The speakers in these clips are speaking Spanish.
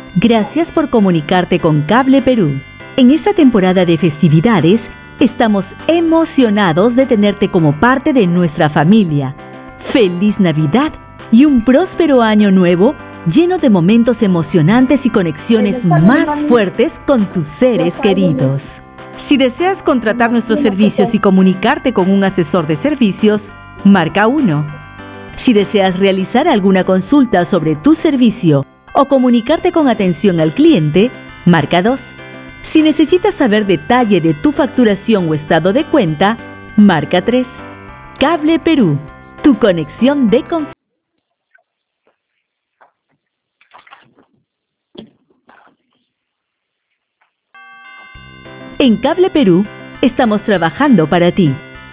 Gracias por comunicarte con Cable Perú. En esta temporada de festividades, estamos emocionados de tenerte como parte de nuestra familia. ¡Feliz Navidad y un próspero año nuevo lleno de momentos emocionantes y conexiones más fuertes con tus seres queridos! Si deseas contratar nuestros servicios y comunicarte con un asesor de servicios, marca 1. Si deseas realizar alguna consulta sobre tu servicio o comunicarte con atención al cliente, marca 2. Si necesitas saber detalle de tu facturación o estado de cuenta, marca 3. Cable Perú, tu conexión de confianza. En Cable Perú, estamos trabajando para ti.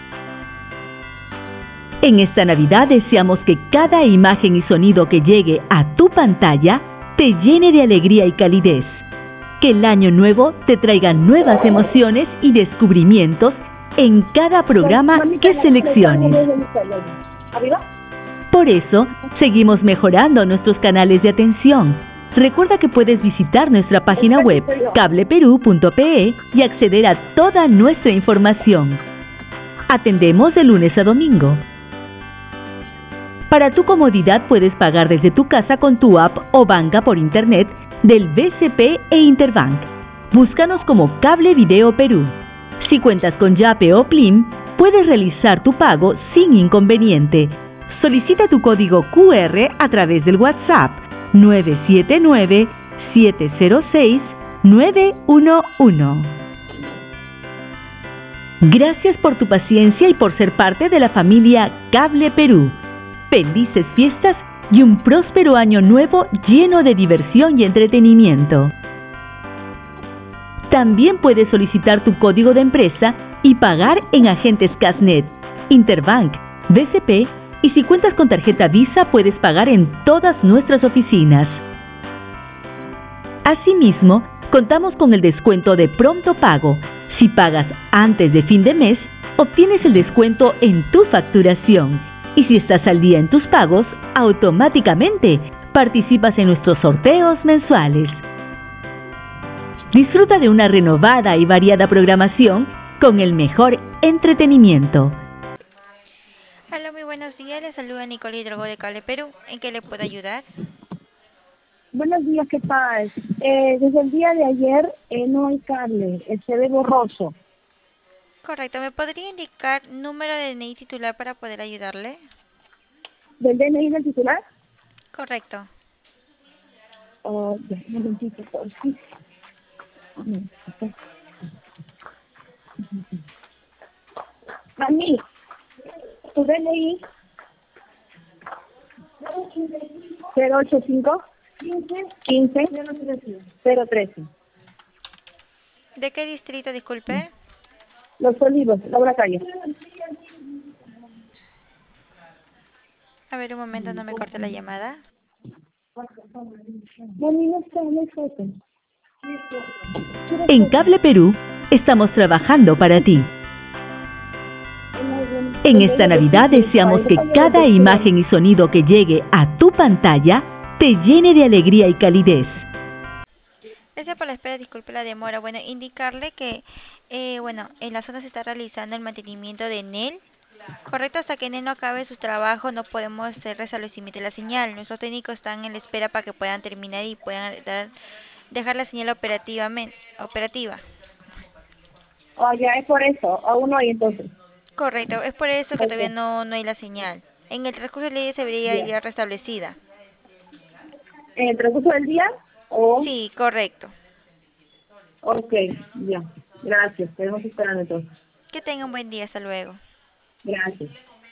En esta Navidad deseamos que cada imagen y sonido que llegue a tu pantalla te llene de alegría y calidez. Que el año nuevo te traiga nuevas emociones y descubrimientos en cada programa que selecciones. Por eso, seguimos mejorando nuestros canales de atención. Recuerda que puedes visitar nuestra página web cableperú.pe y acceder a toda nuestra información. Atendemos de lunes a domingo. Para tu comodidad puedes pagar desde tu casa con tu app o banca por internet del BCP e Interbank. Búscanos como Cable Video Perú. Si cuentas con Yape o Plim, puedes realizar tu pago sin inconveniente. Solicita tu código QR a través del WhatsApp 979-706-911. Gracias por tu paciencia y por ser parte de la familia Cable Perú. Felices fiestas y un próspero año nuevo lleno de diversión y entretenimiento. También puedes solicitar tu código de empresa y pagar en agentes Casnet, Interbank, BCP y si cuentas con tarjeta Visa puedes pagar en todas nuestras oficinas. Asimismo, contamos con el descuento de pronto pago. Si pagas antes de fin de mes, obtienes el descuento en tu facturación. Y si estás al día en tus pagos, automáticamente participas en nuestros sorteos mensuales. Disfruta de una renovada y variada programación con el mejor entretenimiento. Hola, muy buenos días. Les saluda Nicole Hidrogo de Cable Perú. ¿En qué le puedo ayudar? Buenos días, ¿qué tal? Desde el día de ayer no hay cable, se ve borroso. Correcto. ¿Me podría indicar número de DNI titular para poder ayudarle? ¿Del DNI del titular? Correcto. Oh, ya, un momentito, por sí. Mami, tu DNI 085 15 013. ¿De qué distrito, disculpe? Los Olivos, Laura Calle. A ver, un momento, no me corte la llamada. Mami, no está, no hay foto. En Cable Perú, estamos trabajando para ti. En esta Navidad deseamos que cada imagen y sonido que llegue a tu pantalla te llene de alegría y calidez. Gracias por la espera, disculpe la demora. Bueno, indicarle que, en la zona se está realizando el mantenimiento de NEL. Correcto, hasta que NEL no acabe sus trabajos no podemos hacer restablecimiento de la señal. Nuestros técnicos están en la espera para que puedan terminar y puedan dejar la señal operativa. Oh, ya, es por eso, aún no hay entonces. Correcto, es por eso que todavía Okay. no hay la señal. En el transcurso del día se debería Ya. ir restablecida. ¿En el transcurso del día? Oh, Sí, correcto. ok, ya. Gracias, tenemos esperando entonces. Que tenga un buen día, hasta luego. Gracias.